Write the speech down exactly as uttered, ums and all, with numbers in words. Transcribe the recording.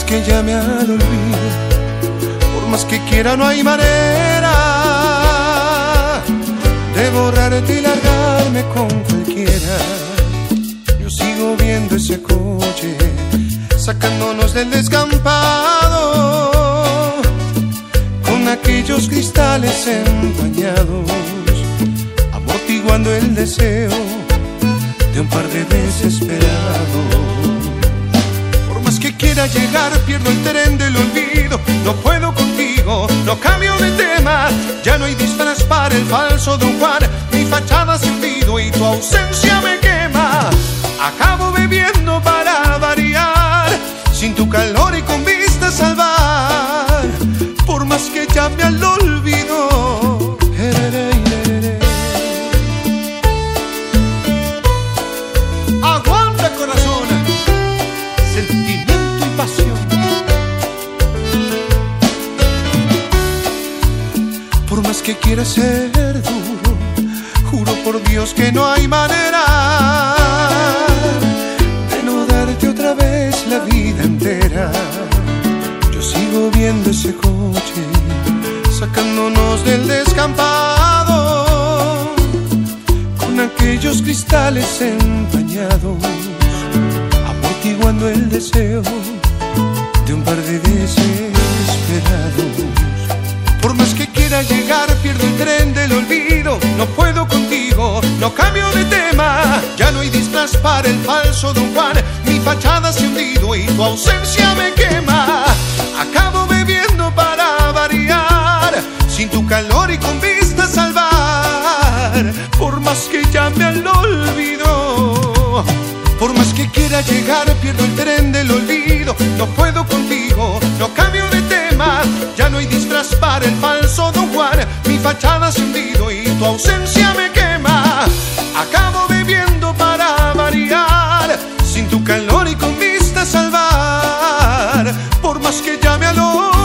que llame al olvido, por más que quiera no hay manera de borrarte y largarme con cualquiera. Yo sigo viendo ese coche sacándonos del descampado, con aquellos cristales empañados, amortiguando el deseo de un par de desesperados. Por más que quiera llegar, pierdo el tren del olvido. No puedo contigo, no cambio de tema. Ya no hay disfraz para el falso Don Juan. Mi fachada se ha hundido y tu ausencia me quema. Acabo bebiendo para variar, sin tu calor y con vista a salvar. Por más que llame al olvido, aguanta corazón, sentimiento y pasión. Por más que quiera ser duro, juro por Dios que no hay manera de no darte otra vez la vida entera. Yo sigo viendo ese coche sacándonos del descampado, con aquellos cristales empañados, amortiguando el deseo de un par de desesperados. Por más que quiera llegar, pierdo el tren del olvido. No puedo contigo, no cambio de tema. Ya no hay disfraz para el falso Don Juan. Mi fachada se ha hundido y tu ausencia me quema. Acabo bebiendo para variar, sin tu calor y con vista a salvar. Por más que llame al olvido, por más que quiera llegar, pierdo el tren del olvido. No puedo contigo, no cambio de tema. Ya no hay disfraz para el falso Don Juan. Mi fachada se ha hundido y tu ausencia me quema. Acabo bebiendo para variar, sin tu calor y con vista a salvar. Por más que llame al olvido,